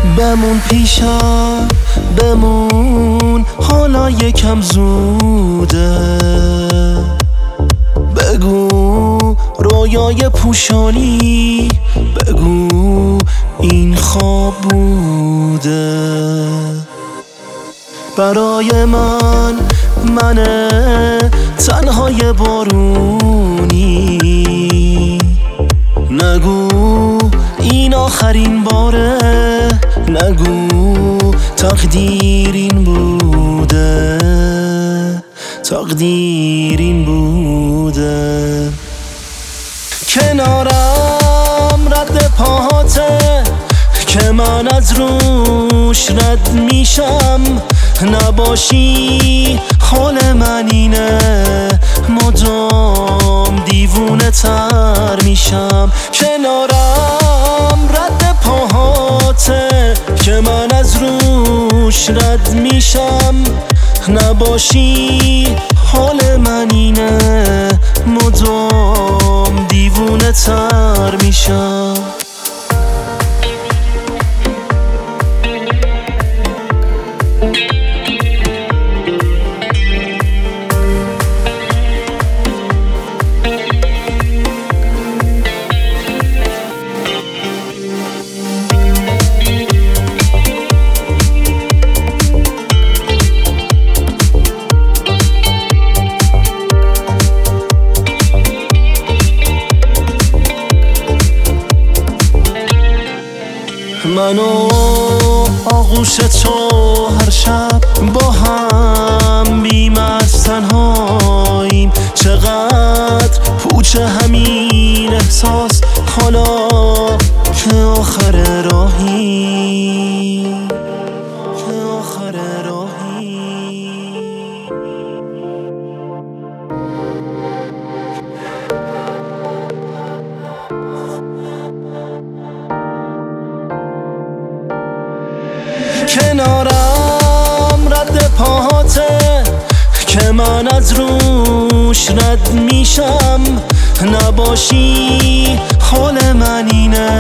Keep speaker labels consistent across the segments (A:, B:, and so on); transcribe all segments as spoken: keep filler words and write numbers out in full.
A: بمون پیشم بمون، حالا یکم زوده. بگو رویای پوشانی، بگو این خواب بوده. برای من منه تنهای بارونی، نگو این آخرین باره، نگو تقدیر این بوده، تقدیر این بوده. کنارم رد پاهاته که من از روش رد میشم، نباشی حال من اینه مدام دیوونه تر میشم. کنارم رد پاهاته که من از روش رد میشم، نباشی حال من اینه مدام دیوونه تر میشم. من و آغوش تو هر شب با هم بیم از تنهاییم، چقدر پوچ همین احساس حالا که آخر راهی، که آخر راهی. کنارم رد پاهاته که من از روش رد میشم، نباشی حال من اینه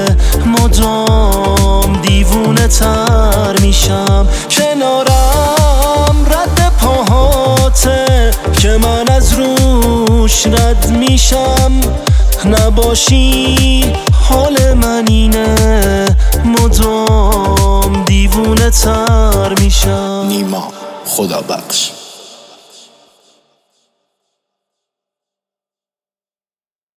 A: مدام دیوونه تر میشم. کنارم رد پاهاته که من از روش رد میشم، نباشی حال من اینه مدام دیوونه تر میشم.
B: نیما خدا بخش.